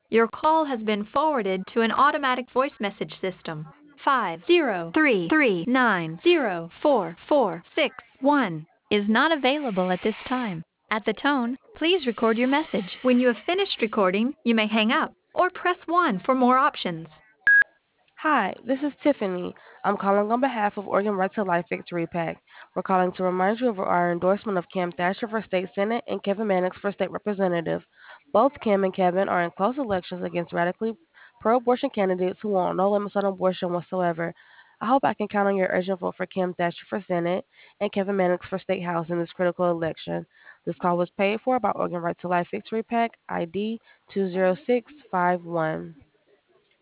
Your call has been forwarded to an automatic voice message system. 503390446 is not available at this time. At the tone, please record your message. When you have finished recording, you may hang up or press 1 for more options. Hi, this is Tiffany. I'm calling on behalf of Oregon Right to Life Victory PAC. We're calling to remind you of our endorsement of Cam Thatcher for state senate and Kevin Mannix for state representative. Both Cam and Kevin are in close elections against radically pro-abortion candidates who want no limits on abortion whatsoever. I hope I can count on your urgent vote for Cam Thatcher for Senate and Kevin Mannix for State House in this critical election. This call was paid for by Oregon Right to Life Victory PAC ID 20651.